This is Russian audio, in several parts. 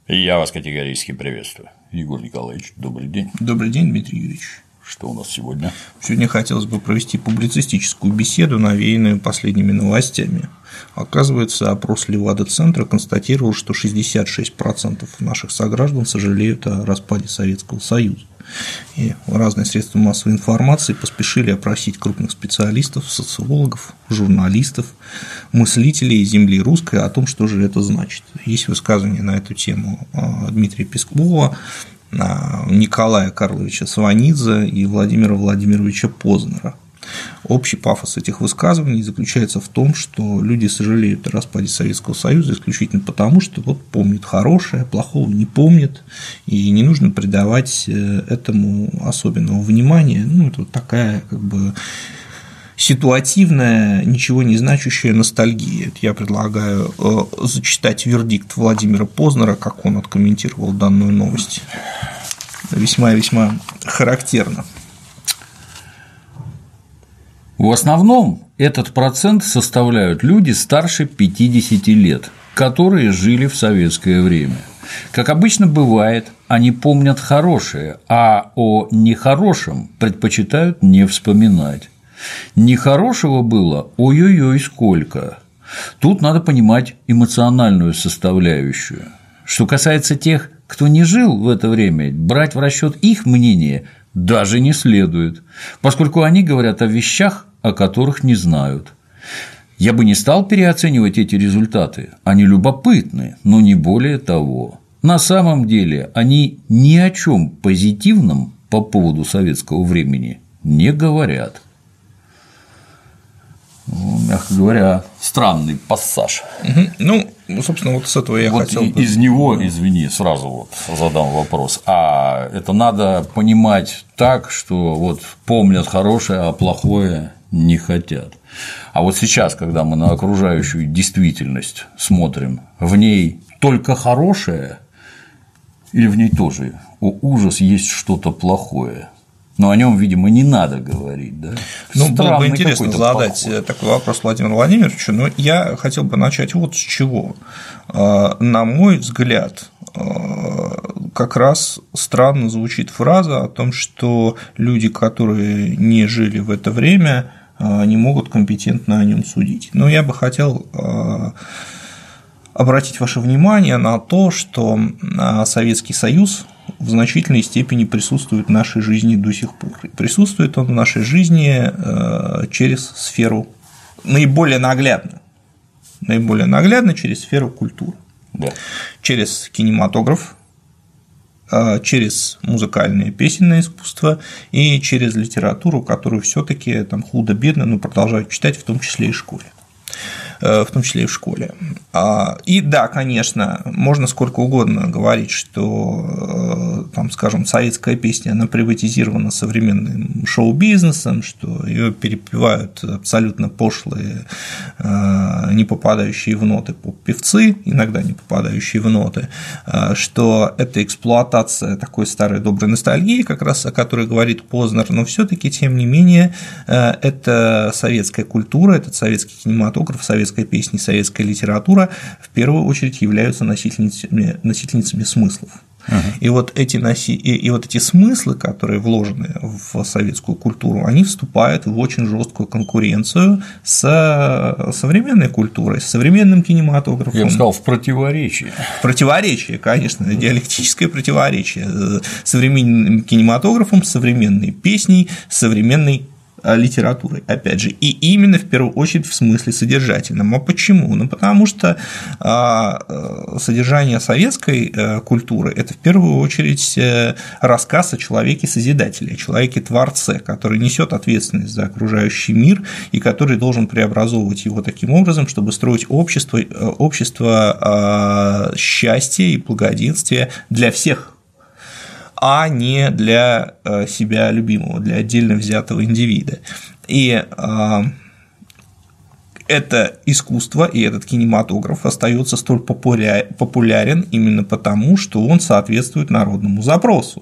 Я вас категорически приветствую. Егор Николаевич, добрый день. Добрый день, Дмитрий Юрьевич. Что у нас сегодня? Сегодня хотелось бы провести публицистическую беседу, навеянную последними новостями. Оказывается, опрос Левада-центра констатировал, что 66% наших сограждан сожалеют о распаде Советского Союза. И разные средства массовой информации поспешили опросить крупных специалистов, социологов, журналистов, мыслителей земли русской о том, что же это значит. Есть высказывания на эту тему Дмитрия Пескова, Николая Карловича Сванидзе и Владимира Владимировича Познера. Общий пафос этих высказываний заключается в том, что люди сожалеют о распаде Советского Союза исключительно потому, что вот помнят хорошее, плохого не помнят, и не нужно придавать этому особенного внимания. Это вот такая как бы ситуативная, ничего не значащая ностальгия. Я предлагаю зачитать вердикт Владимира Познера, как он откомментировал данную новость. Весьма и весьма характерно. В основном этот процент составляют люди старше 50 лет, которые жили в советское время. Как обычно бывает, они помнят хорошее, а о нехорошем предпочитают не вспоминать. Нехорошего было ой-ой-ой сколько. Тут надо понимать эмоциональную составляющую. Что касается тех, кто не жил в это время, брать в расчет их мнение даже не следует, поскольку они говорят о вещах, о которых не знают. Я бы не стал переоценивать эти результаты, они любопытны, но не более того. На самом деле они ни о чем позитивном по поводу советского времени не говорят. Мягко говоря, странный пассаж. Собственно, вот с этого я вот хотел бы… Из него, извини, сразу вот задам вопрос. А это надо понимать так, что вот помнят хорошее, а плохое не хотят. А вот сейчас, когда мы на окружающую действительность смотрим, в ней только хорошее или в ней тоже, о ужас, есть что-то плохое? Но о нем, видимо, не надо говорить, да? Было бы интересно задать такой вопрос Владимиру Владимировичу, но я хотел бы начать вот с чего. На мой взгляд, как раз странно звучит фраза о том, что люди, которые не жили в это время, не могут компетентно о нем судить. Но я бы хотел обратить ваше внимание на то, что Советский Союз в значительной степени присутствует в нашей жизни до сих пор. И присутствует он в нашей жизни через сферу наиболее наглядно через сферу культуры, да. Через кинематограф, через музыкальное песенное искусство и через литературу, которую все-таки там худо-бедно, но продолжают читать, в том числе и в школе. И да, конечно, можно сколько угодно говорить, что, там, скажем, советская песня, она приватизирована современным шоу-бизнесом, что ее перепевают абсолютно пошлые, не попадающие в ноты поп-певцы, иногда не попадающие в ноты, что это эксплуатация такой старой доброй ностальгии, как раз о которой говорит Познер, но все-таки, тем не менее, это советская культура, этот советский кинематограф, советская песня, советская литература в первую очередь являются носительницами смыслов. И вот эти смыслы, которые вложены в советскую культуру, они вступают в очень жесткую конкуренцию с современной культурой, с современным кинематографом. Я бы сказал, в противоречии. В противоречии, конечно, диалектическое противоречие. Современным кинематографом, современной песней, современной литературой, опять же, и именно в первую очередь в смысле содержательном. А почему? Потому что содержание советской культуры – это в первую очередь рассказ о человеке-созидателе, о человеке-творце, который несет ответственность за окружающий мир и который должен преобразовывать его таким образом, чтобы строить общество счастья и благоденствия для всех, а не для себя любимого, для отдельно взятого индивида. И это искусство и этот кинематограф остается столь популярен именно потому, что он соответствует народному запросу.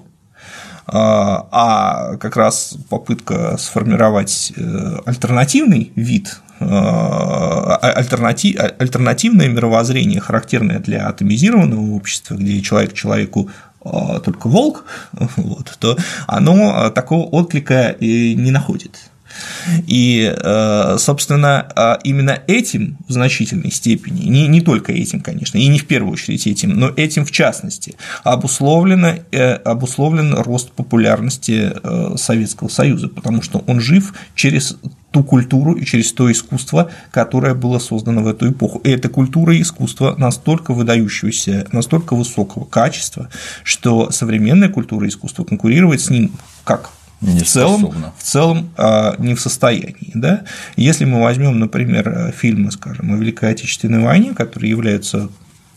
А как раз попытка сформировать альтернативный вид альтернативное мировоззрение, характерное для атомизированного общества, где человек человеку только волк, вот, то оно такого отклика и не находит. И, собственно, именно этим в значительной степени, не только этим, конечно, и не в первую очередь этим, но этим в частности, обусловлен рост популярности Советского Союза, потому что он жив через ту культуру и через то искусство, которое было создано в эту эпоху. И эта культура и искусство настолько выдающегося, настолько высокого качества, что современная культура и искусство конкурировать с ним как в целом не в состоянии. Да? Если мы возьмем, например, фильмы, скажем, о Великой Отечественной войне, которые являются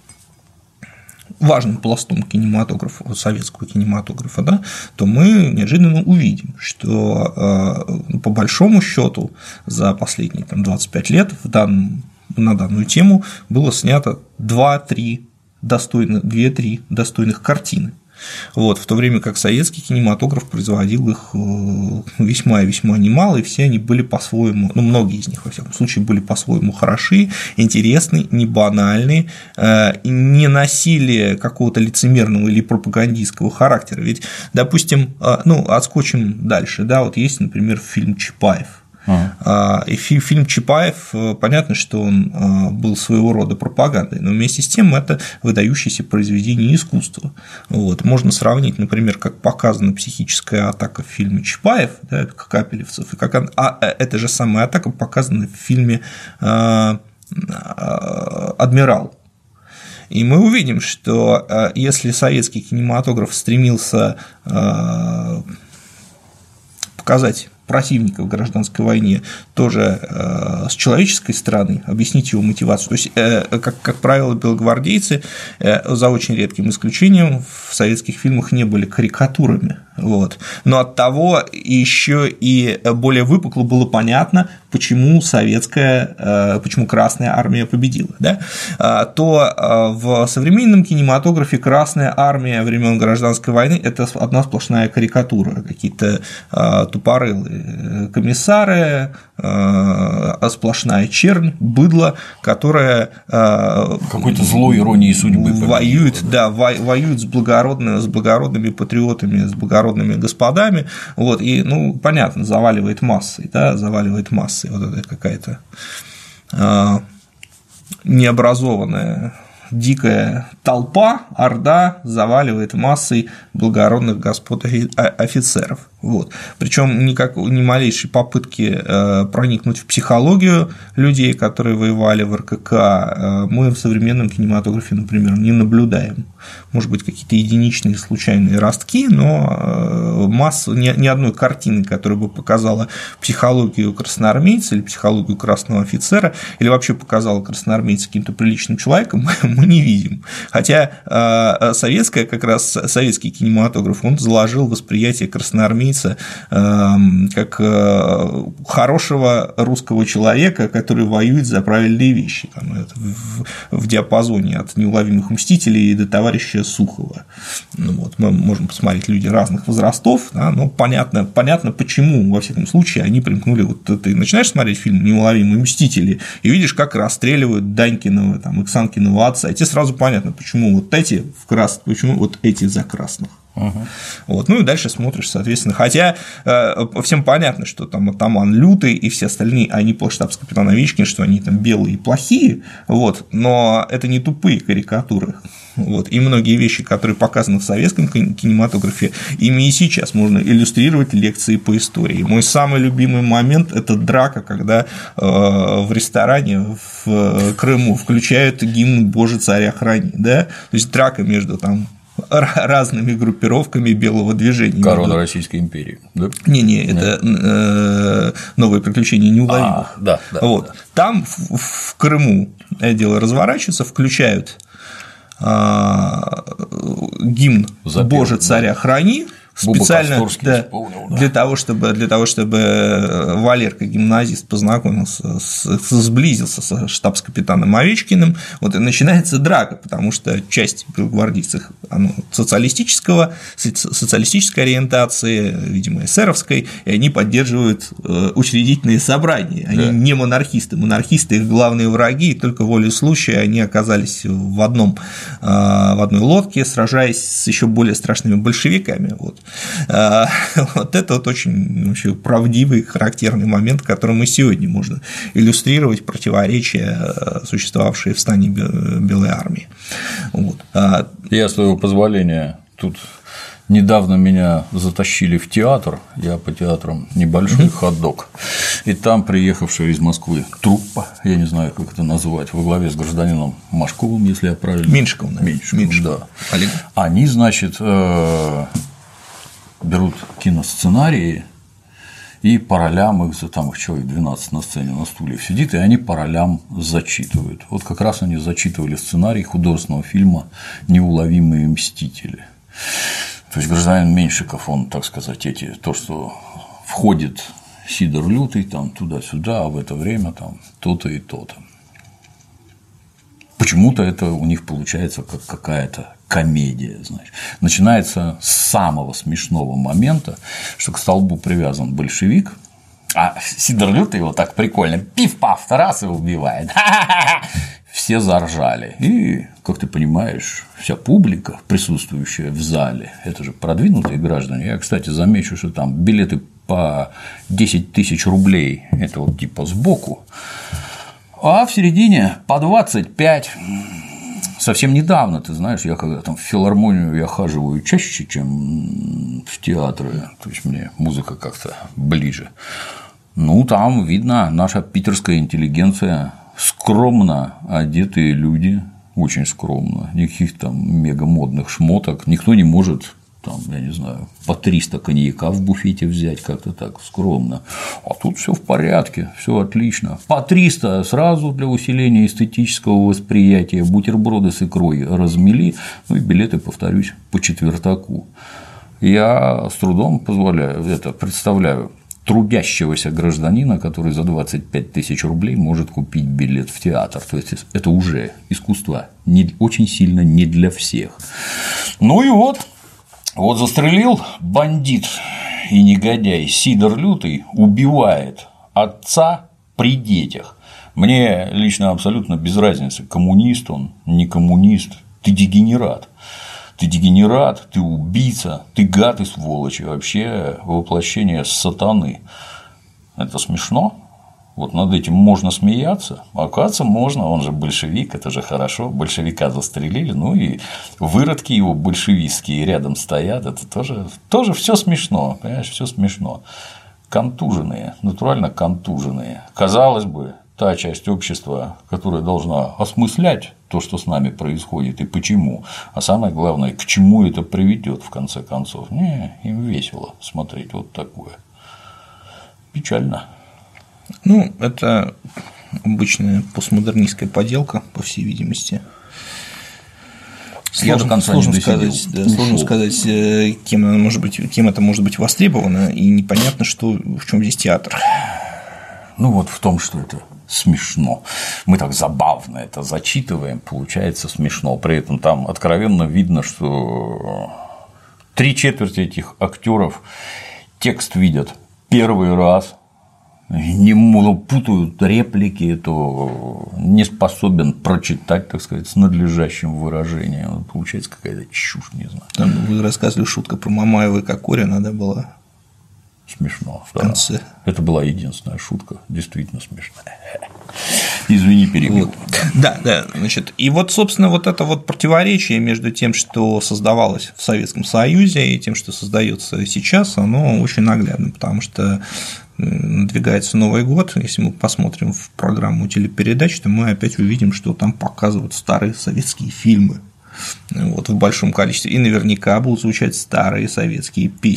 важным пластом кинематографа, советского кинематографа, да, то мы неожиданно увидим, что по большому счету за последние 25 лет на данную тему было снято 2-3 достойных картины. Вот, в то время как советский кинематограф производил их весьма и весьма немало, и все они были по-своему, многие из них, во всяком случае, были по-своему хороши, интересны, не банальны, не носили какого-то лицемерного или пропагандистского характера. Ведь, допустим, отскочим дальше, да, вот есть, например, фильм «Чапаев». И фильм Чапаев, понятно, что он был своего рода пропагандой, но вместе с тем это выдающееся произведение искусства. Вот. Можно сравнить, например, как показана психическая атака в фильме Чапаев, да, Капелевцев, и как эта же самая атака показана в фильме «Адмирал». И мы увидим, что если советский кинематограф стремился показать противника в гражданской войне тоже с человеческой стороны, объяснить его мотивацию. То есть, как правило, белогвардейцы, за очень редким исключением, в советских фильмах не были карикатурами. Вот. Но оттого еще и более выпукло было понятно, почему Красная Армия победила. Да? То в современном кинематографе Красная Армия времен Гражданской войны – это одна сплошная карикатура, какие-то тупорылые комиссары, сплошная чернь, быдло, которая какой-то злой иронией судьбы воюет с благородными патриотами, с благородными господами, вот, и, понятно, заваливает массой, вот это какая-то необразованная дикая толпа, орда заваливает массой благородных господ офицеров. Вот. Причем ни малейшей попытки проникнуть в психологию людей, которые воевали в РКК, мы в современном кинематографе, например, не наблюдаем. Может быть, какие-то единичные случайные ростки, но ни одной картины, которая бы показала психологию красноармейца или психологию красного офицера, или вообще показала красноармейца каким-то приличным человеком, мы не видим. Хотя советский кинематограф, он заложил восприятие красноармейца как хорошего русского человека, который воюет за правильные вещи, в диапазоне от «Неуловимых мстителей» до товарища Сухова. Вот. Мы можем посмотреть люди разных возрастов, да, но понятно, почему, во всяком случае, они примкнули. Вот ты начинаешь смотреть фильм «Неуловимые мстители» и видишь, как расстреливают Данькиного, Иксанкиного отца, и тебе сразу понятно, почему вот эти почему вот эти за красных. Вот. И дальше смотришь, соответственно. Хотя всем понятно, что там атаман Лютый и все остальные, они по штабс-капитан Овечкин, что они там белые и плохие, вот, но это не тупые карикатуры. Вот. И многие вещи, которые показаны в советском кинематографе, ими и сейчас можно иллюстрировать лекции по истории. Мой самый любимый момент – это драка, когда в ресторане в Крыму включают гимн «Боже, царя храни». Да? То есть драка между разными группировками белого движения. Корона Российской империи. Да? Это новые приключения неуловимых. Да. Там в Крыму дело разворачивается, включают гимн «Боже, царя храни», специально для того, чтобы Валерка, гимназист, познакомился, сблизился со штабс-капитаном Овечкиным, вот и начинается драка, потому что часть белогвардейцев социалистической ориентации, видимо, эсеровской, и они поддерживают учредительные собрания, они не монархисты, монархисты их главные враги, и только волей случая они оказались в одной лодке, сражаясь с еще более страшными большевиками. Вот это вот очень вообще правдивый, характерный момент, которым и сегодня можно иллюстрировать противоречия, существовавшие в стане Белой армии. Вот. Я, с твоего позволения, тут недавно меня затащили в театр, я по театрам небольшой хот-дог, и там приехавшая из Москвы труппа, я не знаю, как это назвать, во главе с гражданином Машковым, если я правильно… Меньшиковым, да. Они, значит, берут киносценарии и по ролям их, там их человек 12 на сцене на стульях сидит, и они по ролям зачитывают. Вот как раз они зачитывали сценарий художественного фильма «Неуловимые мстители». То есть гражданин Меньшиков, он, так сказать, то, что входит Сидор Лютый, там туда-сюда, а в это время там то-то и то-то. Почему-то это у них получается как какая-то комедия, значит. Начинается с самого смешного момента, что к столбу привязан большевик, а Сидор Лютый его так прикольно пиф-паф раз и убивает. Все заржали. И, как ты понимаешь, вся публика, присутствующая в зале, это же продвинутые граждане. Я, кстати, замечу, что там билеты по 10 тысяч рублей, это вот типа сбоку, а в середине по 25. Совсем недавно, ты знаешь, я когда там в филармонию я хаживаю чаще, чем в театры, то есть мне музыка как-то ближе. Ну, там видно, наша питерская интеллигенция, скромно одетые люди, очень скромно, никаких там мегамодных шмоток, никто не может, там, я не знаю, по 300 коньяка в буфете взять, как-то так скромно, а тут все в порядке, все отлично, по 300 сразу для усиления эстетического восприятия, бутерброды с икрой размели, ну и билеты, повторюсь, по четвертаку. Я с трудом представляю трудящегося гражданина, который за 25 тысяч рублей может купить билет в театр. То есть это уже искусство очень сильно не для всех. Ну и вот застрелил бандит и негодяй Сидор Лютый, убивает отца при детях. Мне лично абсолютно без разницы, коммунист он, не коммунист, ты дегенерат. Ты дегенерат, ты убийца, ты гад и сволочь, и вообще воплощение сатаны. Это смешно? Вот над этим можно смеяться, а оказывается, можно, он же большевик, это же хорошо, большевика застрелили, ну и выродки его большевистские рядом стоят, это тоже все смешно, понимаешь, все смешно. Контуженные, натурально контуженные. Казалось бы, та часть общества, которая должна осмыслять то, что с нами происходит и почему, а самое главное, к чему это приведет в конце концов. Им весело смотреть вот такое. Печально. Ну, это обычная постмодернистская поделка, по всей видимости. Сложно сказать, кем это может быть востребовано, и непонятно, в чем здесь театр. Ну вот в том, что это смешно. Мы так забавно это зачитываем, получается смешно. При этом там откровенно видно, что 3/4 этих актеров текст видят первый раз, не путают реплики, то не способен прочитать, так сказать, с надлежащим выражением. Получается какая-то чушь, не знаю. Там вы рассказывали шутка про Мамаева и Кокорина, надо было. Смешно. В конце. Да. Это была единственная шутка, действительно смешная. Извини, перебил. Да, значит, и вот, собственно, вот это вот противоречие между тем, что создавалось в Советском Союзе, и тем, что создается сейчас, оно очень наглядно, потому что надвигается Новый год, если мы посмотрим в программу телепередач, то мы опять увидим, что там показывают старые советские фильмы вот, в большом количестве, и наверняка будут звучать старые советские песни.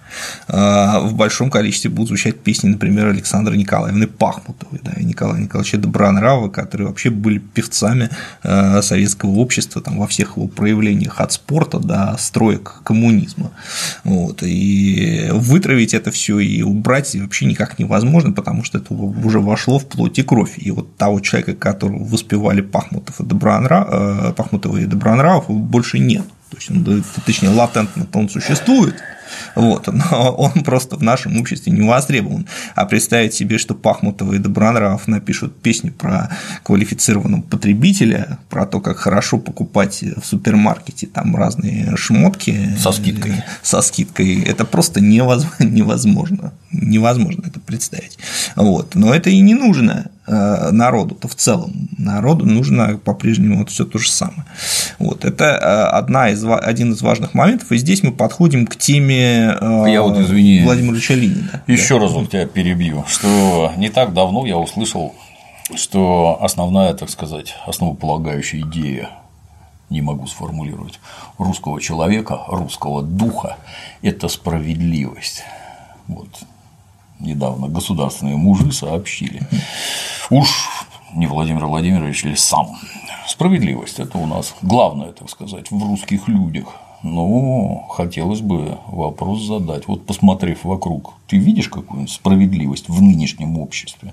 в большом количестве будут звучать песни, например, Александры Николаевны Пахмутовой, да, и Николая Николаевича Добронравова, которые вообще были певцами советского общества там, во всех его проявлениях, от спорта до строек коммунизма. Вот. И вытравить это все и убрать вообще никак невозможно, потому что это уже вошло в плоть и кровь. И вот того человека, которого воспевали Пахмутов и Добронравов, больше нет. То есть точнее, латентно он существует, вот, но он просто в нашем обществе не востребован. А представить себе, что Пахмутова и Добронравов напишут песню про квалифицированного потребителя, про то, как хорошо покупать в супермаркете там разные шмотки со скидкой, это просто невозможно это представить. Вот. Но это и не нужно народу-то в целом. Народу нужно по-прежнему вот все то же самое. Вот. Это один из важных моментов, и здесь мы подходим к теме Владимира Ильича Ленина. Еще разок тебя перебью, что не так давно я услышал, что основная, так сказать, основополагающая идея, не могу сформулировать, русского человека, русского духа – это справедливость. Вот. Недавно государственные мужи сообщили. Уж не Владимир Владимирович ли сам. Справедливость – это у нас главное, так сказать, в русских людях. Но хотелось бы вопрос задать. Вот посмотрев вокруг, ты видишь какую-нибудь справедливость в нынешнем обществе?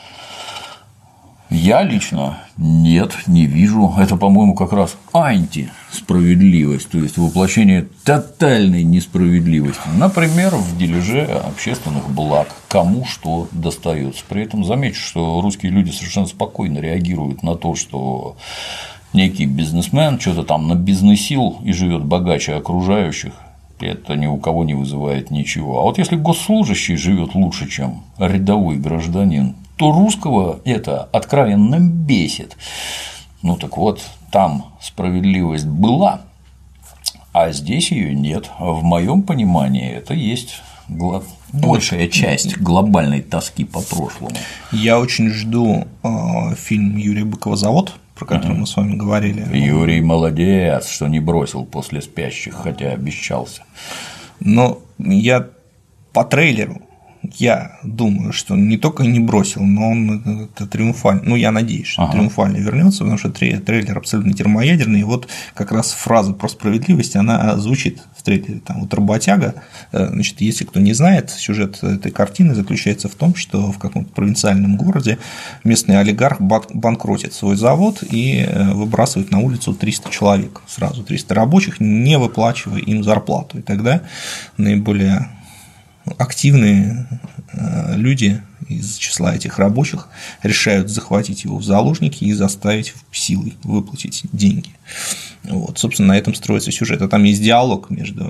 Я лично нет, не вижу. Это, по-моему, как раз антисправедливость, то есть воплощение тотальной несправедливости. Например, в дележе общественных благ, кому что достается. При этом замечу, что русские люди совершенно спокойно реагируют на то, что некий бизнесмен что-то там набизнесил и живет богаче окружающих. Это ни у кого не вызывает ничего. А вот если госслужащий живет лучше, чем рядовой гражданин, то русского это откровенно бесит. Ну так вот, там справедливость была, а здесь ее нет. В моем понимании это есть большая часть глобальной тоски по прошлому. Я очень жду фильм Юрия Быкова «Завод», про который мы с вами говорили. Юрий молодец, что не бросил после «Спящих», хотя обещался. Но я по трейлеру, я думаю, что он не только не бросил, но он это триумфально, ну я надеюсь, что триумфально вернется, потому что трейлер абсолютно термоядерный, и вот как раз фраза про справедливость, она звучит в трейлере, там вот работяга, значит, если кто не знает, сюжет этой картины заключается в том, что в каком-то провинциальном городе местный олигарх банкротит свой завод и выбрасывает на улицу 300 человек, сразу 300 рабочих, не выплачивая им зарплату, и тогда наиболее активные люди из числа этих рабочих решают захватить его в заложники и заставить силой выплатить деньги. Вот, собственно, на этом строится сюжет. А там есть диалог между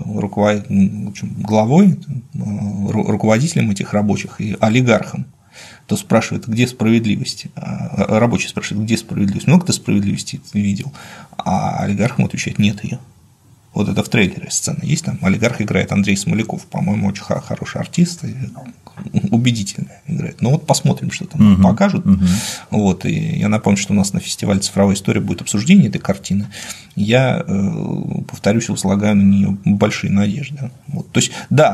главой, руководителем этих рабочих и олигархом. То спрашивает, где справедливость, а рабочий спрашивает, где справедливость, много ты справедливости ты видел, а олигарх ему отвечает, нет ее. Вот это в трейлере сцена есть, там олигарх играет Андрей Смоляков, по-моему, очень хороший артист, и убедительно играет. Ну вот посмотрим, что там покажут. Вот, и я напомню, что у нас на фестивале «Цифровая история» будет обсуждение этой картины. Я, повторюсь, возлагаю на нее большие надежды. Вот. То есть, да,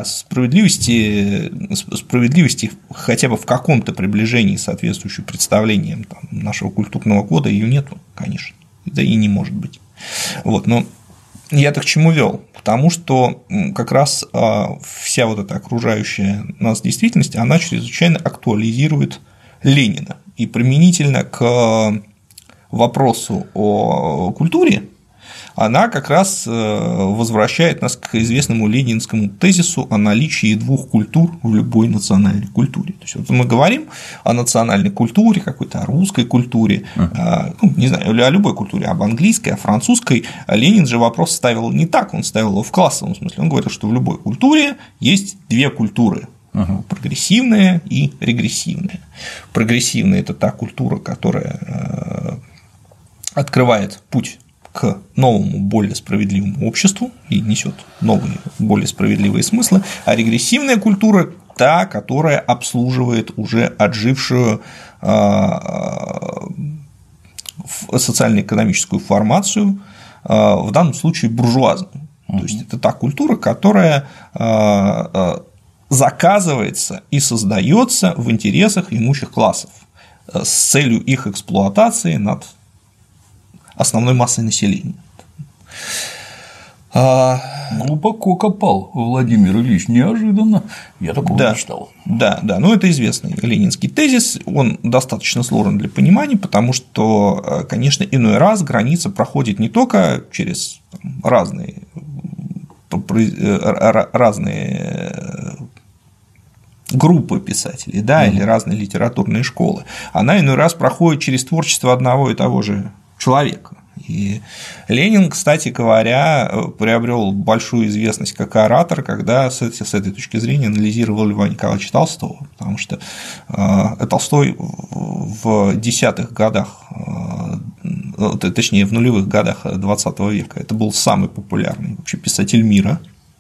справедливости хотя бы в каком-то приближении, соответствующей представлениям там, нашего культурного кода, ее нету, конечно, да и не может быть. Вот, но я-то к чему вел? К тому, что как раз вся вот эта окружающая нас действительность, она чрезвычайно актуализирует Ленина. И применительно к вопросу о культуре, она как раз возвращает нас к известному ленинскому тезису о наличии двух культур в любой национальной культуре. То есть, вот мы говорим о национальной культуре, какой-то о русской культуре, ну, не знаю, о любой культуре, об английской, о французской. Ленин же вопрос ставил не так, он ставил его в классовом смысле. Он говорил, что в любой культуре есть две культуры. Прогрессивная и регрессивная. Прогрессивная – это та культура, которая открывает путь к новому, более справедливому обществу и несет новые, более справедливые смыслы, а регрессивная культура – та, которая обслуживает уже отжившую социально-экономическую формацию, в данном случае буржуазную. То есть это та культура, которая заказывается и создается в интересах имущих классов с целью их эксплуатации над основной массой населения. Глубоко копал Владимир Ильич, неожиданно. Я такого не читал. Да, ну это известный ленинский тезис, он достаточно сложен для понимания, потому что, конечно, иной раз граница проходит не только через разные группы писателей, да, или разные литературные школы, она иной раз проходит через творчество одного и того же человека. И Ленин, кстати говоря, приобрел большую известность как оратор, когда с этой точки зрения анализировал Льва Николаевича Толстого, потому что Толстой в десятых годах, точнее в нулевых годах XX века, это был самый популярный вообще писатель мира.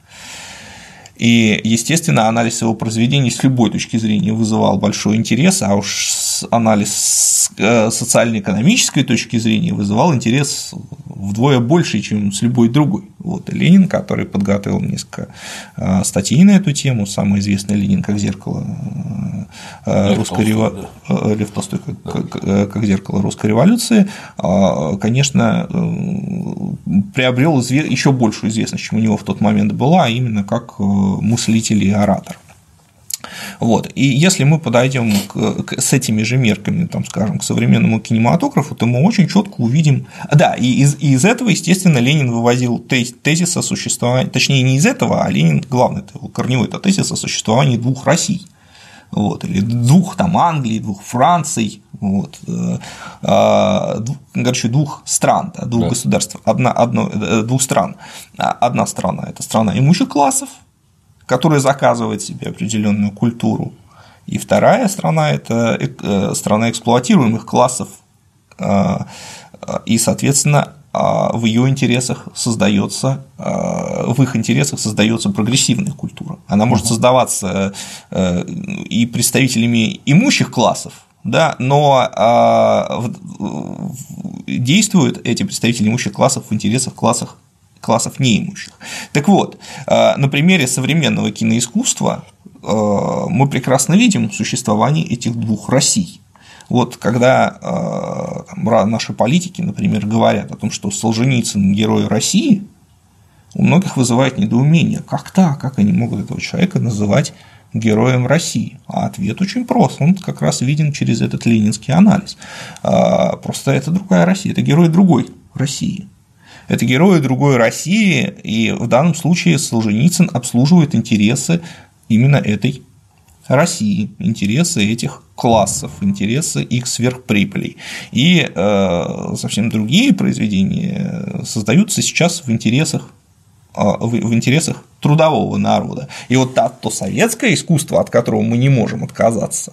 И, естественно, анализ его произведений с любой точки зрения вызывал большой интерес, а уж анализ с социально-экономической точки зрения вызывал интерес вдвое больше, чем с любой другой. Вот и Ленин, который подготовил несколько статей на эту тему, самый известный «Ленин как зеркало русской революции», Лев Толстой как зеркало русской революции, конечно, приобрел еще большую известность, чем у него в тот момент была, а именно как мыслитель и оратор. Вот. И если мы подойдем с этими же мерками, там, скажем, к современному кинематографу, то мы очень четко увидим. Да, и из этого, естественно, Ленин вывозил тезис о существовании, точнее, не из этого, а Ленин, главный корневой тезис о существовании двух Россий. Вот, или двух там Англии, двух Франций, вот, короче, двух стран, да, двух государств, двух стран. Одна страна – это страна имущих классов, которая заказывает себе определенную культуру, и вторая страна – это страна эксплуатируемых классов, и, соответственно, в ее интересах создается, в их интересах создается прогрессивная культура. Она может создаваться и представителями имущих классов, да, но действуют эти представители имущих классов в интересах классов неимущих. Так вот, на примере современного киноискусства мы прекрасно видим существование этих двух Россий. Вот когда наши политики, например, говорят о том, что Солженицын – герой России, у многих вызывает недоумение, как так, как они могут этого человека называть героем России? А ответ очень прост, он как раз виден через этот ленинский анализ. Просто это другая Россия, это герой другой России. Это герои другой России, и в данном случае Солженицын обслуживает интересы именно этой России, интересы этих классов, интересы их сверхприбылей. И совсем другие произведения создаются сейчас в интересах трудового народа. И вот то советское искусство, от которого мы не можем отказаться,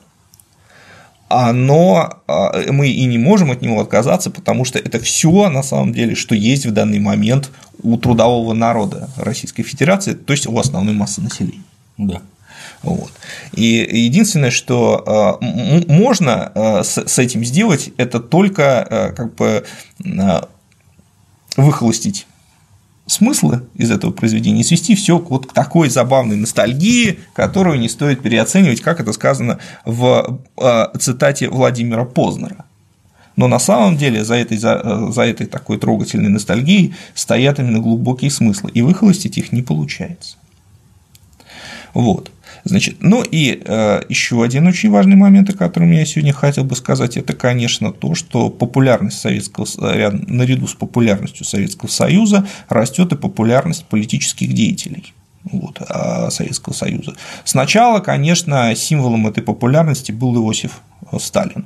мы и не можем от него отказаться, потому что это все на самом деле, что есть в данный момент у трудового народа Российской Федерации, то есть у основной массы населения. Да. Вот. И единственное, что можно с этим сделать, это только как бы выхолостить смыслы из этого произведения и свести все вот к такой забавной ностальгии, которую не стоит переоценивать, как это сказано в цитате Владимира Познера. Но на самом деле за этой такой трогательной ностальгией стоят именно глубокие смыслы, и выхолостить их не получается. Вот. Значит, ну и еще один очень важный момент, о котором я сегодня хотел бы сказать, это, конечно, то, что популярность наряду с популярностью Советского Союза растет и популярность политических деятелей Советского Союза. Сначала, конечно, символом этой популярности был Иосиф Сталин.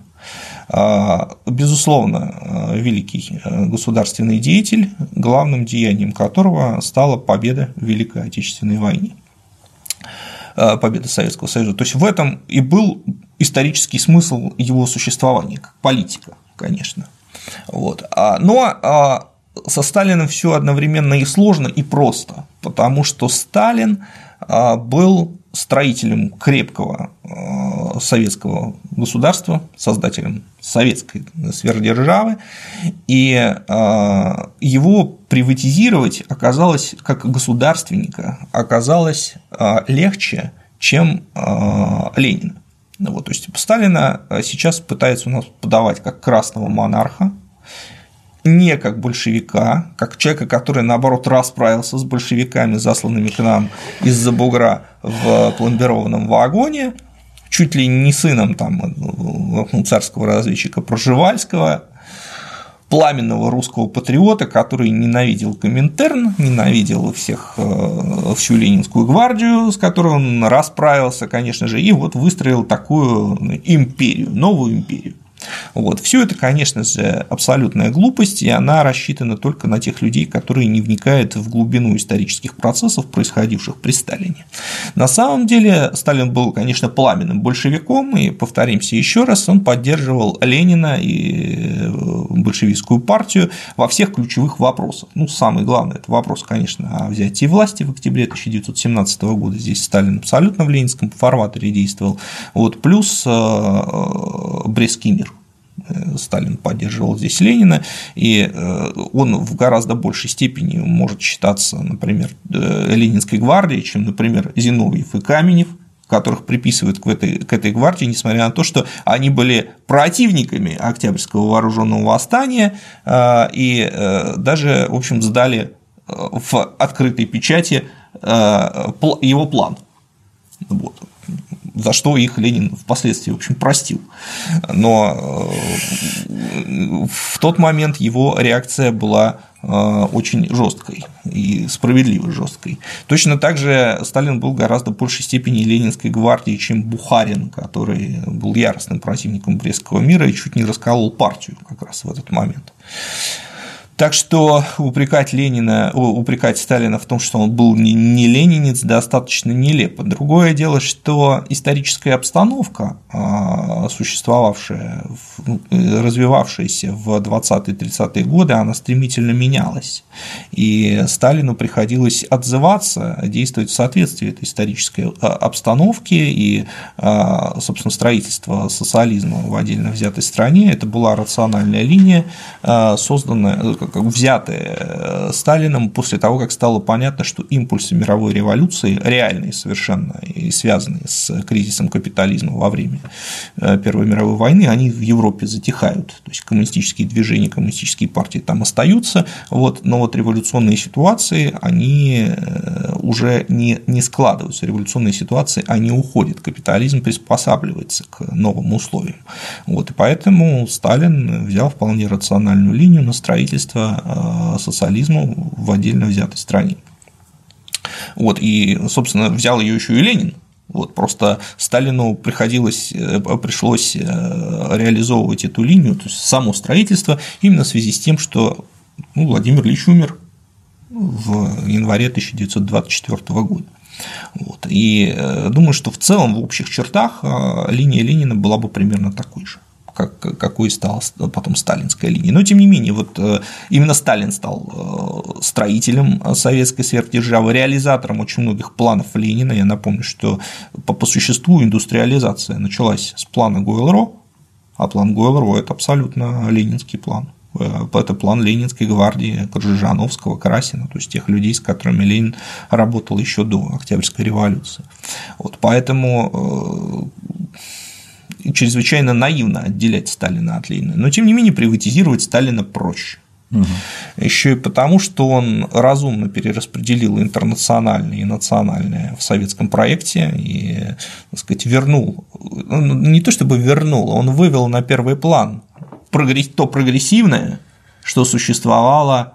Безусловно, великий государственный деятель, главным деянием которого стала победа в Великой Отечественной войне. Победы Советского Союза. То есть в этом и был исторический смысл его существования, как политика, конечно. Вот. Но со Сталиным все одновременно и сложно, и просто, потому что Сталин был строителем крепкого советского государства, создателем советской сверхдержавы, и его приватизировать оказалось, как государственника, оказалось легче, чем Ленина. Вот, то есть Сталина сейчас пытаются у нас подавать как красного монарха, не как большевика, как человека, который, наоборот, расправился с большевиками, засланными к нам из-за бугра в пломбированном вагоне, чуть ли не сыном там, царского разведчика Пржевальского, пламенного русского патриота, который ненавидел Коминтерн, ненавидел всю Ленинскую гвардию, с которой он расправился, конечно же, и вот выстроил такую империю, новую империю. Вот. Все это, конечно же, абсолютная глупость, и она рассчитана только на тех людей, которые не вникают в глубину исторических процессов, происходивших при Сталине. На самом деле Сталин был, конечно, пламенным большевиком, и, повторимся еще раз, он поддерживал Ленина и большевистскую партию во всех ключевых вопросах. Ну, самый главный – это вопрос, конечно, о взятии власти в октябре 1917 года. Здесь Сталин абсолютно в ленинском форматоре действовал. Вот, плюс Брестский мир. Сталин поддерживал здесь Ленина, и он в гораздо большей степени может считаться, например, Ленинской гвардией, чем, например, Зиновьев и Каменев, которых приписывают к этой гвардии, несмотря на то, что они были противниками Октябрьского вооруженного восстания и даже, в общем, сдали в открытой печати его план. Вот. За что их Ленин впоследствии, в общем, простил. Но в тот момент его реакция была очень жесткой и справедливо жесткой. Точно так же Сталин был в гораздо большей степени Ленинской гвардии, чем Бухарин, который был яростным противником Брестского мира и чуть не расколол партию как раз в этот момент. Так что упрекать Сталина в том, что он был не ленинец, достаточно нелепо. Другое дело, что историческая обстановка, существовавшая, развивавшаяся в 20-30-е годы, она стремительно менялась. И Сталину приходилось отзываться, действовать в соответствии этой исторической обстановки, и, собственно, строительство социализма в отдельно взятой стране – это была рациональная линия, созданная, взятые Сталином после того, как стало понятно, что импульсы мировой революции, реальные совершенно и связанные с кризисом капитализма во время Первой мировой войны, они в Европе затихают. То есть коммунистические движения, коммунистические партии там остаются, но вот революционные ситуации, они уже не складываются, революционные ситуации, они уходят, капитализм приспосабливается к новым условиям. Вот, и поэтому Сталин взял вполне рациональную линию на строительство социализма в отдельно взятой стране. Вот, и, собственно, взял ее еще и Ленин. Вот, просто Сталину пришлось реализовывать эту линию, то есть само строительство, именно в связи с тем, что Владимир Ильич умер в январе 1924 года. Вот, и думаю, что в целом, в общих чертах, линия Ленина была бы примерно такой же, какой стала потом сталинская линия. Но, тем не менее, вот именно Сталин стал строителем советской сверхдержавы, реализатором очень многих планов Ленина. Я напомню, что по существу индустриализация началась с плана Гойл-Ро, а план Гойл-Ро – это абсолютно ленинский план. Это план Ленинской гвардии Кржижановского, Красина, то есть тех людей, с которыми Ленин работал еще до Октябрьской революции. Вот, поэтому чрезвычайно наивно отделять Сталина от Ленина, но тем не менее приватизировать Сталина проще. Еще и потому, что он разумно перераспределил интернациональное и национальное в советском проекте и, так сказать, вернул, не то чтобы вернул, он вывел на первый план то прогрессивное, что существовало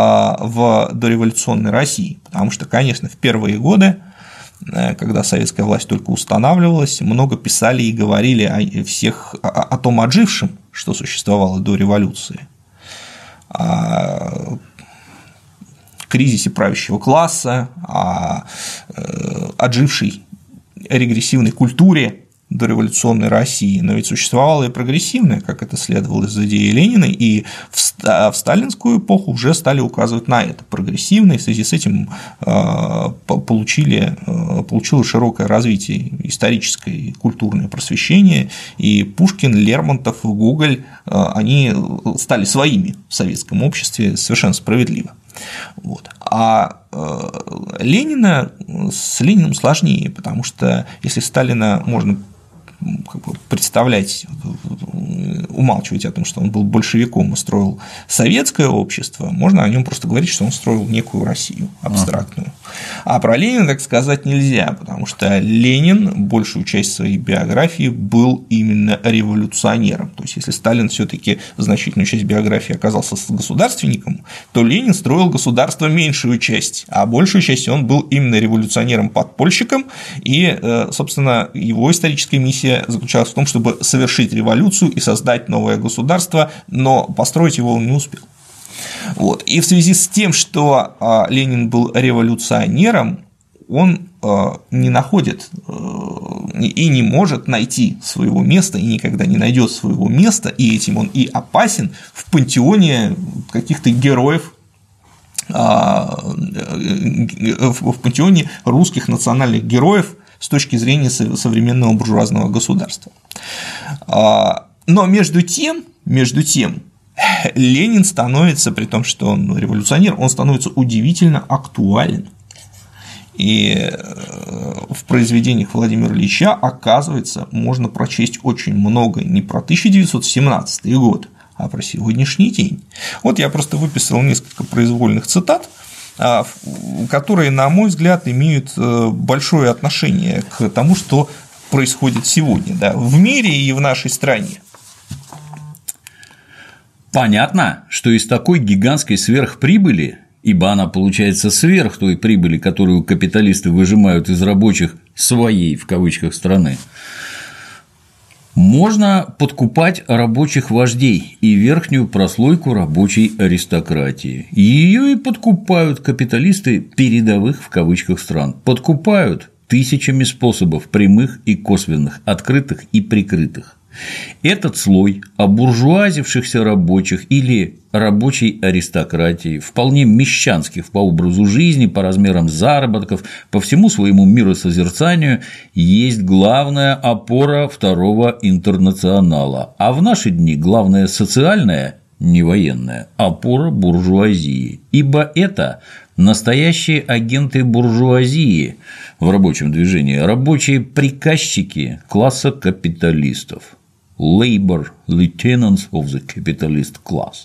в дореволюционной России, потому что, конечно, в первые годы, когда советская власть только устанавливалась, много писали и говорили о том отжившем, что существовало до революции, о кризисе правящего класса, о отжившей регрессивной культуре дореволюционной России, но ведь существовала и прогрессивная, как это следовало из идеи Ленина, и в сталинскую эпоху уже стали указывать на это. Прогрессивное, в связи с этим получило широкое развитие историческое и культурное просвещение, и Пушкин, Лермонтов, Гоголь, они стали своими в советском обществе совершенно справедливо. Вот. А с Лениным сложнее, потому что если Сталина можно представлять, умалчивать о том, что он был большевиком и строил советское общество, можно о нем просто говорить, что он строил некую Россию абстрактную. А про Ленина так сказать нельзя, потому что Ленин большую часть своей биографии был именно революционером. То есть, если Сталин все-таки значительную часть биографии оказался государственником, то Ленин строил государство меньшую часть, а большую часть он был именно революционером-подпольщиком, и, собственно, его историческая миссия заключалась в том, чтобы совершить революцию и создать новое государство, но построить его он не успел. Вот. И в связи с тем, что Ленин был революционером, он не находит и не может найти своего места, и никогда не найдет своего места, и этим он и опасен в пантеоне каких-то героев, в пантеоне русских национальных героев с точки зрения современного буржуазного государства. Но между тем Ленин становится, при том, что он революционер, он становится удивительно актуален. И в произведениях Владимира Ильича, оказывается, можно прочесть очень много не про 1917 год, а про сегодняшний день. Вот я просто выписал несколько произвольных цитат, которые, на мой взгляд, имеют большое отношение к тому, что происходит сегодня, да, в мире и в нашей стране. Понятно, что из такой гигантской сверхприбыли, ибо она получается сверх той прибыли, которую капиталисты выжимают из рабочих своей, в кавычках, страны, можно подкупать рабочих вождей и верхнюю прослойку рабочей аристократии. Ее и подкупают капиталисты передовых, в кавычках, стран. Подкупают тысячами способов, прямых и косвенных, открытых и прикрытых. Этот слой обуржуазившихся рабочих или рабочей аристократии, вполне мещанских по образу жизни, по размерам заработков, по всему своему миросозерцанию, есть главная опора второго интернационала, а в наши дни главная социальная, не военная, опора буржуазии, ибо это настоящие агенты буржуазии в рабочем движении, рабочие приказчики класса капиталистов. Labor lieutenants of the capitalist class.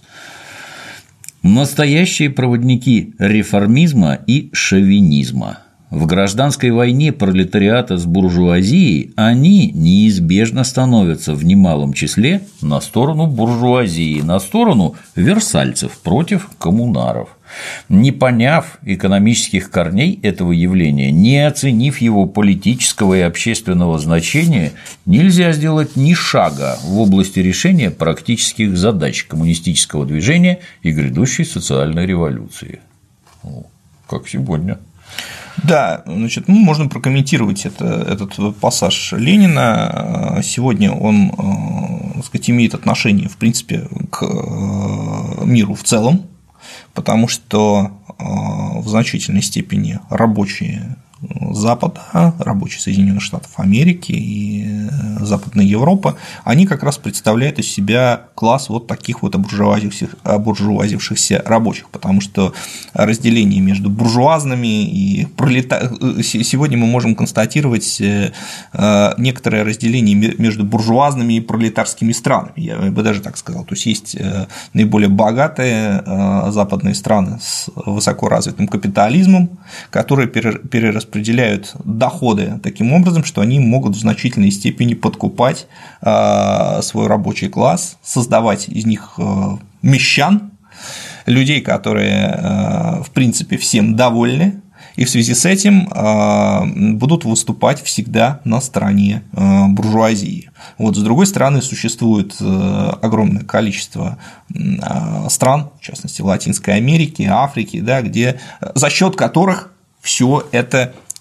Настоящие проводники реформизма и шовинизма. В гражданской войне пролетариата с буржуазией они неизбежно становятся в немалом числе на сторону буржуазии, на сторону версальцев против коммунаров. Не поняв экономических корней этого явления, не оценив его политического и общественного значения, нельзя сделать ни шага в области решения практических задач коммунистического движения и грядущей социальной революции. Как сегодня. Да, значит, можно прокомментировать этот пассаж Ленина. Сегодня он, так сказать, имеет отношение, в принципе, к миру в целом, потому что в значительной степени рабочие Запада, рабочие Соединенных Штатов Америки и Западная Европа, они как раз представляют из себя класс вот таких вот обуржуазившихся рабочих, потому что разделение между буржуазными и сегодня мы можем констатировать некоторое разделение между буржуазными и пролетарскими странами, я бы даже так сказал, то есть есть наиболее богатые западные страны с высоко развитым капитализмом, которые перераспределяют доходы таким образом, что они могут в значительной степени подкупать свой рабочий класс, создавать из них мещан, людей, которые, в принципе, всем довольны, и в связи с этим будут выступать всегда на стороне буржуазии. Вот, с другой стороны, существует огромное количество стран, в частности, Латинской Америки, Африки, да, за счет которых все это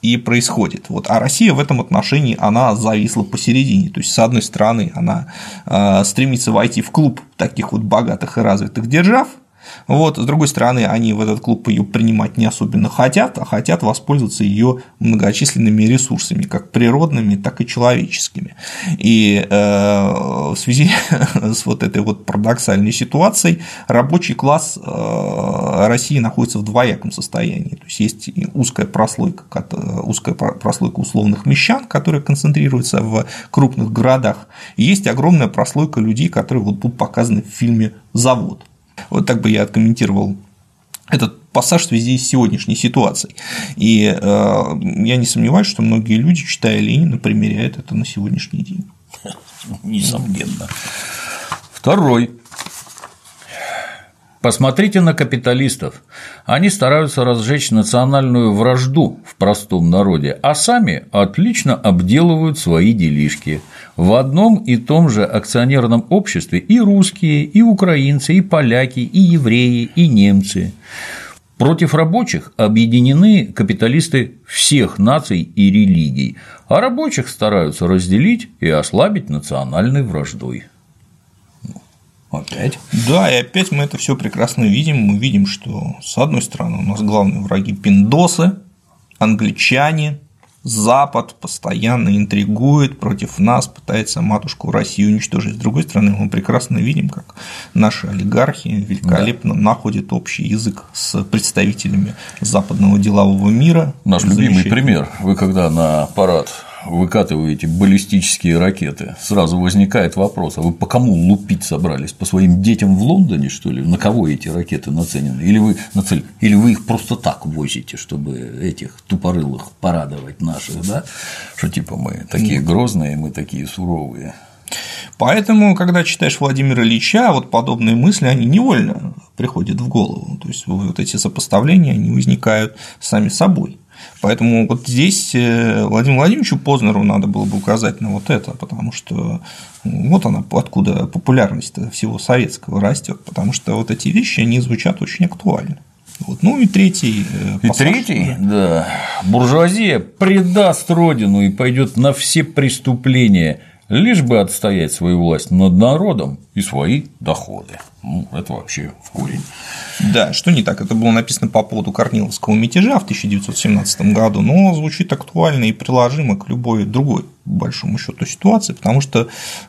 и происходит. Вот. А Россия в этом отношении, она зависла посередине. То есть, с одной стороны, она стремится войти в клуб таких вот богатых и развитых держав, вот, с другой стороны, они в этот клуб ее принимать не особенно хотят, а хотят воспользоваться ее многочисленными ресурсами, как природными, так и человеческими. И в связи с вот этой вот парадоксальной ситуацией рабочий класс России находится в двояком состоянии. То есть узкая прослойка условных мещан, которые концентрируются в крупных городах, и есть огромная прослойка людей, которые вот тут показаны в фильме «Завод». Вот так бы я откомментировал этот пассаж в связи с сегодняшней ситуацией. И я не сомневаюсь, что многие люди, читая Ленина, примеряют это на сегодняшний день. Несомненно. Второй. Посмотрите на капиталистов. Они стараются разжечь национальную вражду в простом народе, а сами отлично обделывают свои делишки. В одном и том же акционерном обществе и русские, и украинцы, и поляки, и евреи, и немцы. Против рабочих объединены капиталисты всех наций и религий, а рабочих стараются разделить и ослабить национальной враждой. Опять. Да, и опять мы это все прекрасно видим. Мы видим, что с одной стороны у нас главные враги пиндосы, англичане, Запад постоянно интригует против нас, пытается матушку Россию уничтожить. С другой стороны, мы прекрасно видим, как наши олигархи великолепно находят общий язык с представителями западного делового мира. Наш любимый пример. Вы когда на парад выкатываете баллистические ракеты, сразу возникает вопрос: а вы по кому лупить собрались? По своим детям в Лондоне, что ли? На кого эти ракеты нацелены? Или вы их просто так возите, чтобы этих тупорылых порадовать наших, да? Что типа мы такие грозные, мы такие суровые. Поэтому, когда читаешь Владимира Ильича, вот подобные мысли, они невольно приходят в голову. То есть вот эти сопоставления, они возникают сами собой. Поэтому вот здесь Владимиру Владимировичу Познеру надо было бы указать на вот это, потому что вот она, откуда популярность всего советского растет, потому что вот эти вещи, они звучат очень актуально. Вот. Ну и третий пассаж, да. Буржуазия предаст родину и пойдет на все преступления, лишь бы отстоять свою власть над народом и свои доходы. Ну, это вообще в корень. Да, что не так, это было написано по поводу Корниловского мятежа в 1917 году, но звучит актуально и приложимо к любой другой, по большому счету, ситуации, потому что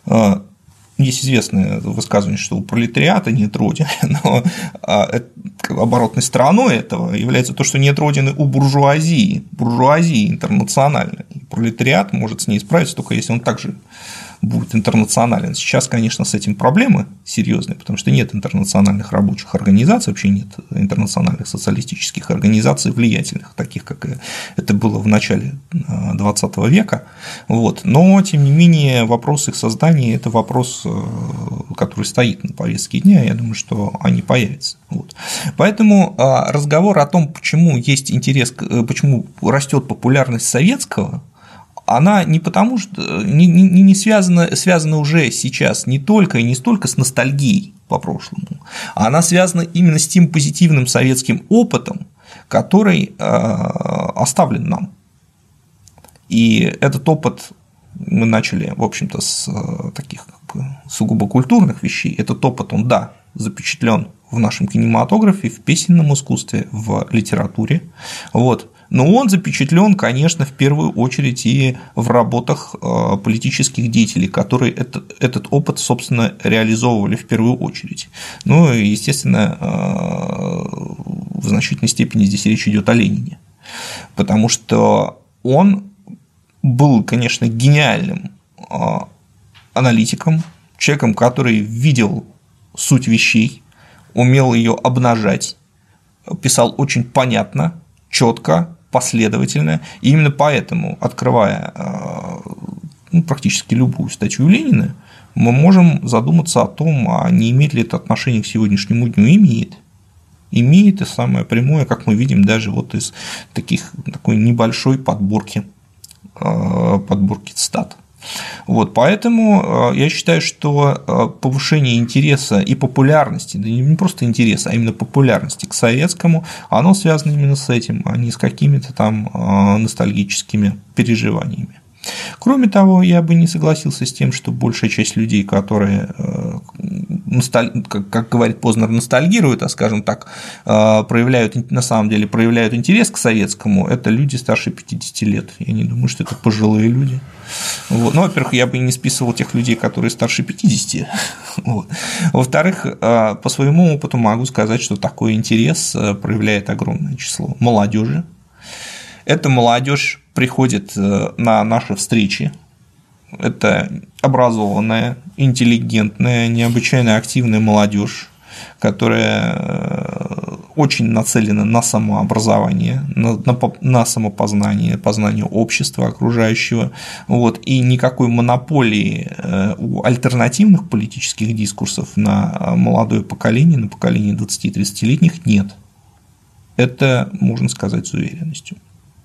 есть известное высказывание, что у пролетариата нет родины, но оборотной стороной этого является то, что нет родины у буржуазии интернациональной. И пролетариат может с ней справиться только если он также будет интернационален. Сейчас, конечно, с этим проблемы серьезные, потому что нет интернациональных рабочих организаций, вообще нет интернациональных социалистических организаций влиятельных, таких, как это было в начале XX века. Вот. Но, тем не менее, вопрос их создания – это вопрос, который стоит на повестке дня, я думаю, что они появятся. Вот. Поэтому разговор о том, почему есть интерес, почему растет популярность советского, она не потому что не связана уже сейчас не только и не столько с ностальгией по прошлому, а она связана именно с тем позитивным советским опытом, который оставлен нам. И этот опыт мы начали, в общем-то, с таких сугубо культурных вещей. Этот опыт, он, да, запечатлен в нашем кинематографе, в песенном искусстве, в литературе. Вот. Но он запечатлен, конечно, в первую очередь и в работах политических деятелей, которые этот опыт, собственно, реализовывали в первую очередь. Ну и, естественно, в значительной степени здесь речь идет о Ленине, потому что он был, конечно, гениальным аналитиком, человеком, который видел суть вещей, умел ее обнажать, писал очень понятно, четко, последовательно, и именно поэтому, открывая практически любую статью Ленина, мы можем задуматься о том, а не имеет ли это отношение к сегодняшнему дню. Имеет, и самое прямое, как мы видим даже вот из такой небольшой подборки цитат. Вот, поэтому я считаю, что повышение интереса и популярности, да не просто интереса, а именно популярности к советскому, оно связано именно с этим, а не с какими-то там ностальгическими переживаниями. Кроме того, я бы не согласился с тем, что большая часть людей, которые, как говорит Познер, ностальгируют, а скажем так, на самом деле проявляют интерес к советскому, это люди старше 50 лет. Я не думаю, что это пожилые люди. Вот. Ну, во-первых, я бы не списывал тех людей, которые старше 50. Вот. Во-вторых, по своему опыту могу сказать, что такой интерес проявляет огромное число молодежи. Эта молодежь приходит на наши встречи. Это образованная, интеллигентная, необычайно активная молодежь, которая очень нацелена на самообразование, на самопознание, познание общества окружающего. Вот, и никакой монополии у альтернативных политических дискурсов на молодое поколение, на поколение 20-30-летних нет. Это можно сказать с уверенностью.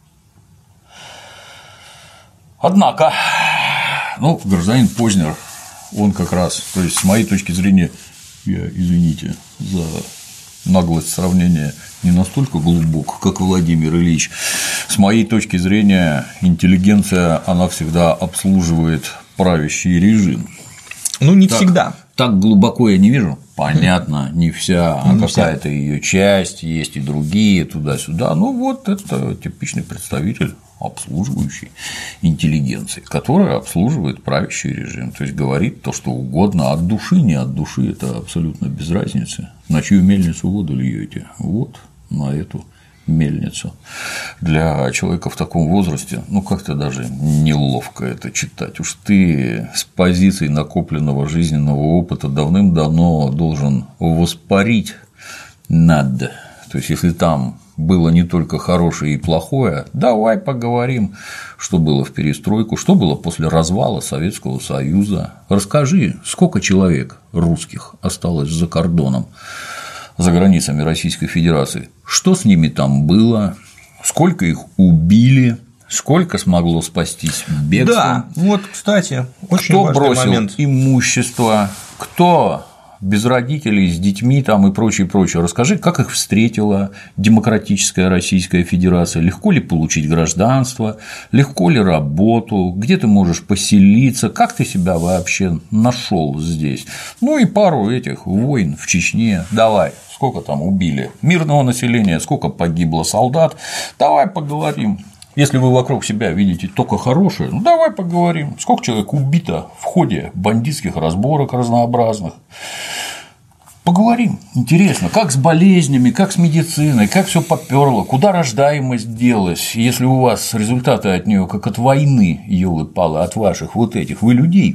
Однако, гражданин Познер, он как раз, то есть с моей точки зрения, я, извините за наглость сравнения, не настолько глубок, как Владимир Ильич. С моей точки зрения, интеллигенция, она всегда обслуживает правящий режим. Не всегда. Так глубоко я не вижу. Понятно, не вся, а какая-то ее часть, есть и другие, туда-сюда. Это типичный представитель обслуживающей интеллигенции, которая обслуживает правящий режим, то есть говорит то, что угодно, от души, не от души, это абсолютно без разницы. На чью мельницу воду льете? Вот на эту мельницу. Для человека в таком возрасте, как-то даже неловко это читать. Уж ты с позиции накопленного жизненного опыта давным-давно должен воспарить над. То есть, если там было не только хорошее и плохое, давай поговорим, что было в перестройку, что было после развала Советского Союза. Расскажи, сколько человек русских осталось за кордоном, за границами Российской Федерации, что с ними там было, сколько их убили, сколько смогло спастись бегством. Да, кстати, очень кто важный бросил момент. Имущество, кто без родителей, с детьми там и прочее, прочее. Расскажи, как их встретила демократическая Российская Федерация, легко ли получить гражданство, легко ли работу, где ты можешь поселиться, как ты себя вообще нашел здесь. И пару этих войн в Чечне, давай, сколько там убили мирного населения, сколько погибло солдат, давай поговорим. Если вы вокруг себя видите только хорошее, давай поговорим, сколько человек убито в ходе бандитских разборок разнообразных. Поговорим, интересно, как с болезнями, как с медициной, как все поперло, куда рождаемость делась, если у вас результаты от нее как от войны, ёлы-палы, от ваших этих, вы людей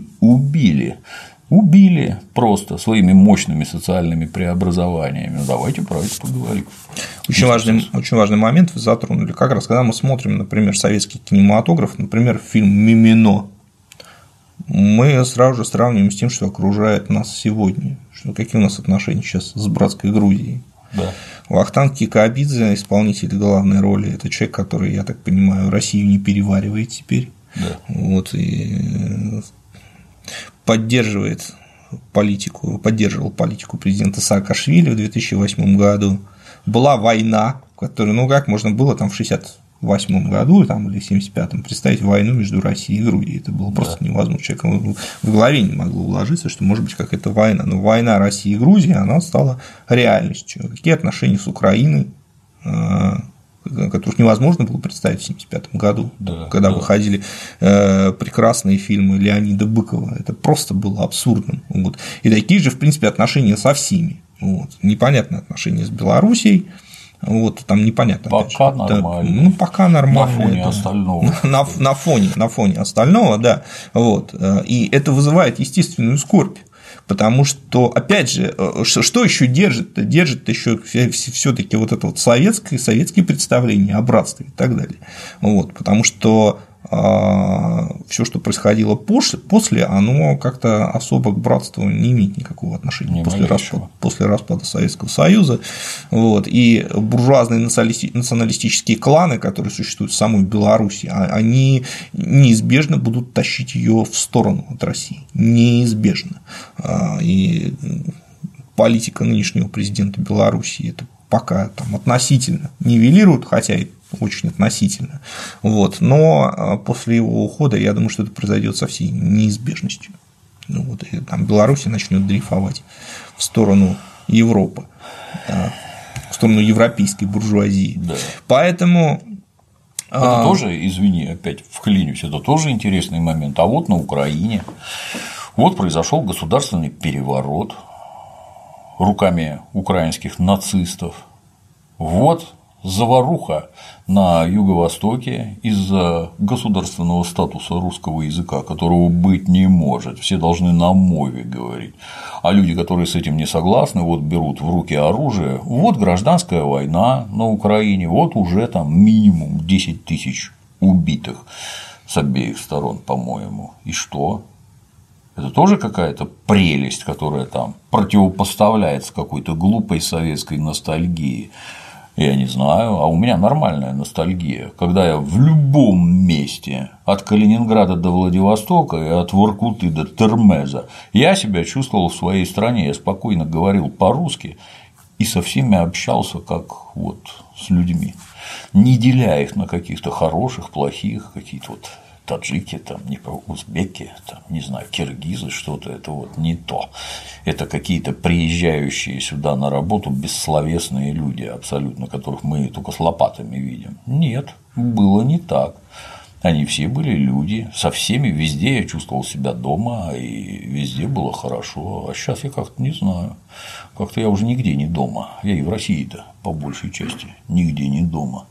убили просто своими мощными социальными преобразованиями. Давайте про это поговорим. Очень важный момент вы затронули. Как раз когда мы смотрим, например, советский кинематограф, например, фильм «Мимино», мы сразу же сравниваем с тем, что окружает нас сегодня, какие у нас отношения сейчас с братской Грузией. Да. Вахтанг Кикабидзе, исполнитель главной роли, это человек, который, я так понимаю, Россию не переваривает теперь. Да. И поддерживал политику президента Саакашвили в 2008 году. Была война, которую, как можно было там в 1968 году или в 1975 представить войну между Россией и Грузией. Это было просто невозможно. Человеку в голове не могло уложиться, что может быть какая-то война. Но война России и Грузии, она стала реальностью. Какие отношения с Украиной, которых невозможно было представить в 1975 году, когда выходили прекрасные фильмы Леонида Быкова. Это просто было абсурдным. И такие же, в принципе, отношения со всеми. Непонятные отношения с Белоруссией. Там непонятно. Пока нормально. Пока нормально. На фоне остального. На фоне остального, да. И это вызывает естественную скорбь. Потому что, опять же, что еще держит? Держит еще все-таки это советские представления о братстве и так далее. Потому что все, что происходило после, оно как-то особо к братству не имеет никакого отношения после распада Советского Союза. Вот. И буржуазные националистические кланы, которые существуют в самой Беларуси, они неизбежно будут тащить ее в сторону от России. Неизбежно. И политика нынешнего президента Беларуси это пока там относительно нивелирует, хотя и очень относительно, вот, но после его ухода я думаю, что это произойдет со всей неизбежностью. Ну, вот, и там Беларусь начнет дрейфовать в сторону Европы, в сторону европейской буржуазии. Да. Поэтому это тоже, извини, опять вклинюсь, это тоже интересный момент. А вот на Украине вот произошел государственный переворот руками украинских нацистов. Вот заваруха на Юго-Востоке из-за государственного статуса русского языка, которого быть не может, все должны на мове говорить, а люди, которые с этим не согласны, вот берут в руки оружие, вот гражданская война на Украине, вот уже там минимум 10 тысяч убитых с обеих сторон, по-моему, и что? Это тоже какая-то прелесть, которая там противопоставляется какой-то глупой советской ностальгии. Я не знаю, а у меня нормальная ностальгия, когда я в любом месте, от Калининграда до Владивостока и от Воркуты до Термеза, я себя чувствовал в своей стране, я спокойно говорил по-русски и со всеми общался как вот с людьми, не деля их на каких-то хороших, плохих, какие-то вот таджики, там, не узбеки, там, не знаю, киргизы, что-то, это вот не то. Это какие-то приезжающие сюда на работу бессловесные люди, абсолютно, которых мы только с лопатами видим. Нет, было не так. Они все были люди, со всеми везде я чувствовал себя дома, и везде было хорошо. А сейчас я как-то не знаю, как-то я уже нигде не дома. Я и в России-то, по большей части, нигде не дома.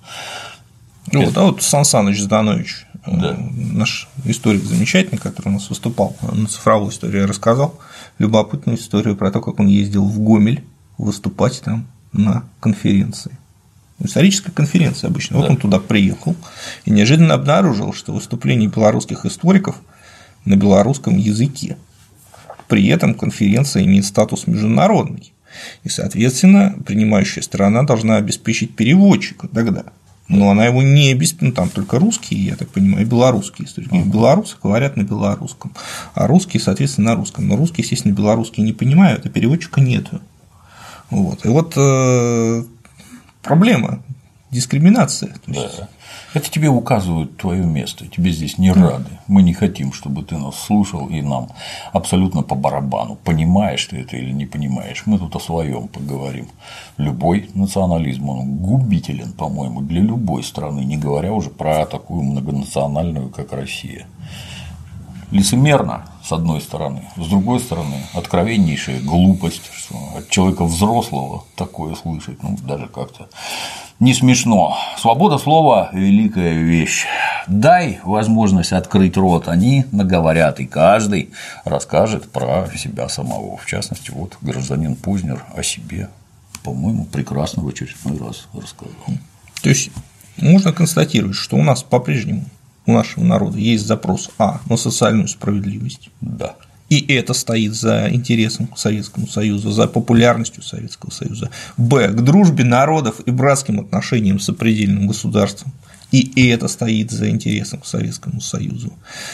Ну, это... вот Сан Саныч Зданович, да, наш историк замечательный, который у нас выступал на цифровой истории, рассказал любопытную историю про то, как он ездил в Гомель выступать там на конференции. Историческая конференция обычно. Да. Вот он туда приехал и неожиданно обнаружил, что выступление белорусских историков на белорусском языке. При этом конференция имеет статус международный. И, соответственно, принимающая сторона должна обеспечить переводчика тогда. Но она его не обеспечит, там только русские, я так понимаю, и белорусские историки. Белорусы говорят на белорусском, а русские, соответственно, на русском. Но русские, естественно, белорусские не понимают, а переводчика нету. Вот. И вот проблема, дискриминация. То есть... Да. Это тебе указывают твое место, тебе здесь не рады. Мы не хотим, чтобы ты нас слушал, и нам абсолютно по барабану, понимаешь ты это или не понимаешь. Мы тут о своем поговорим. Любой национализм, он губителен, по-моему, для любой страны, не говоря уже про такую многонациональную, как Россия. Лицемерно, с одной стороны, с другой стороны, откровеннейшая глупость, что от человека взрослого такое слышать, ну, даже как-то не смешно. Свобода слова – великая вещь. Дай возможность открыть рот, они наговорят, и каждый расскажет про себя самого. В частности, вот гражданин Познер о себе, по-моему, прекрасно в очередной раз рассказал. То есть можно констатировать, что у нас по-прежнему, у нашего народа есть запрос на социальную справедливость. Да. И это стоит за интересом к Советскому Союзу, за популярностью Советского Союза. Б. К дружбе народов и братским отношениям с сопредельным государством. И это стоит за интересом к Советскому Союзу.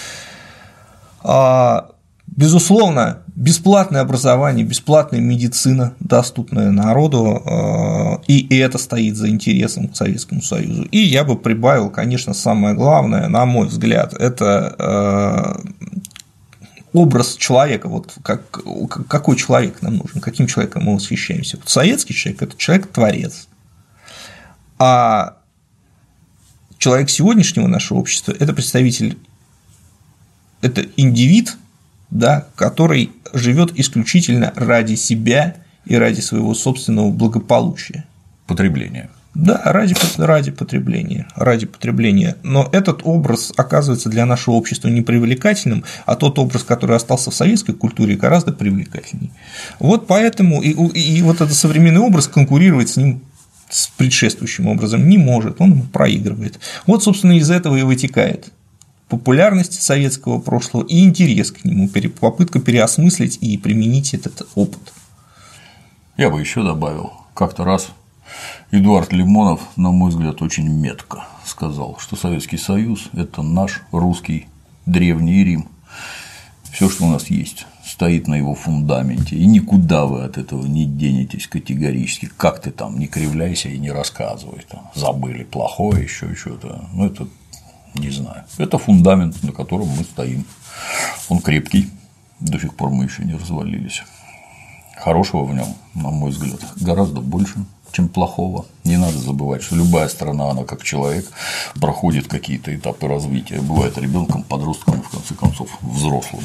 Безусловно, бесплатное образование, бесплатная медицина, доступная народу, и это стоит за интересом к Советскому Союзу. И я бы прибавил, конечно, самое главное, на мой взгляд, это образ человека, вот какой человек нам нужен, каким человеком мы восхищаемся. Вот советский человек – это человек-творец, а человек сегодняшнего нашего общества – это представитель, это индивид, да, который живет исключительно ради себя и ради своего собственного благополучия. Потребления. Да, ради потребления. Но этот образ оказывается для нашего общества непривлекательным, а тот образ, который остался в советской культуре, гораздо привлекательней. Вот поэтому и вот этот современный образ конкурировать с ним, с предшествующим образом, не может, он проигрывает. Вот, собственно, из этого и вытекает популярность советского прошлого и интерес к нему, попытка переосмыслить и применить этот опыт. Я бы еще добавил, как-то раз Эдуард Лимонов, на мой взгляд, очень метко сказал, что Советский Союз – это наш русский древний Рим. Все, что у нас есть, стоит на его фундаменте, и никуда вы от этого не денетесь категорически. Как ты там, не кривляйся и не рассказывай, там, забыли плохое, еще что-то. Ну, это не знаю. Это фундамент, на котором мы стоим. Он крепкий, до сих пор мы еще не развалились. Хорошего в нем, на мой взгляд, гораздо больше, чем плохого. Не надо забывать, что любая страна, она как человек, проходит какие-то этапы развития. Бывает ребенком, подростком, в конце концов, взрослым.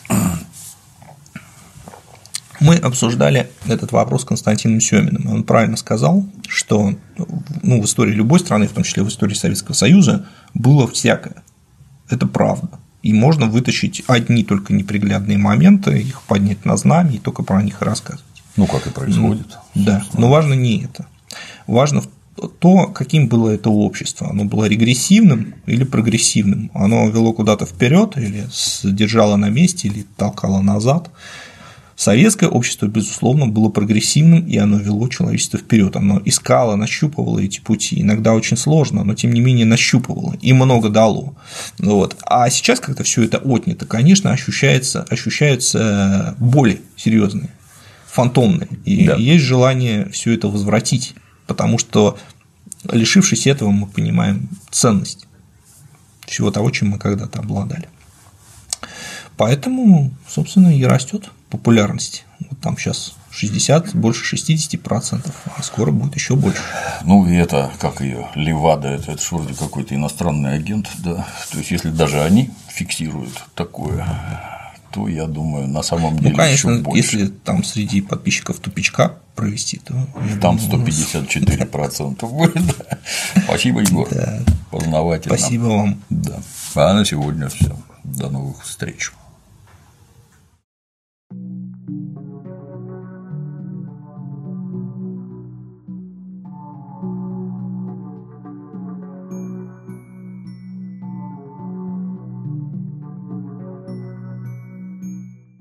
Мы обсуждали этот вопрос с Константином Сёминым. Он правильно сказал, что в истории любой страны, в том числе в истории Советского Союза, было всякое. Это правда. И можно вытащить одни только неприглядные моменты, их поднять на знамя и только про них рассказывать. Ну, как и происходит. Да, но важно не это. Важно то, каким было это общество. Оно было регрессивным или прогрессивным. Оно вело куда-то вперед или держало на месте, или толкало назад. Советское общество, безусловно, было прогрессивным, и оно вело человечество вперед. Оно искало, нащупывало эти пути. Иногда очень сложно, но тем не менее нащупывало и много дало. Вот. А сейчас, когда все это отнято, конечно, ощущаются боли серьезные, фантомные. И есть желание все это возвратить, потому что, лишившись этого, мы понимаем ценность всего того, чем мы когда-то обладали. Поэтому, собственно, и растет популярность. Вот там сейчас 60, больше 60%, а скоро будет еще больше. Ну, и это, как ее, Левада, это же вроде какой-то иностранный агент, да. То есть, если даже они фиксируют такое, то, я думаю, на самом деле конечно, еще больше. Если там среди подписчиков тупичка провести, то там 154% будет. Да. Спасибо, Егор. Да. Познавательно. Спасибо вам. Да. А на сегодня все. До новых встреч.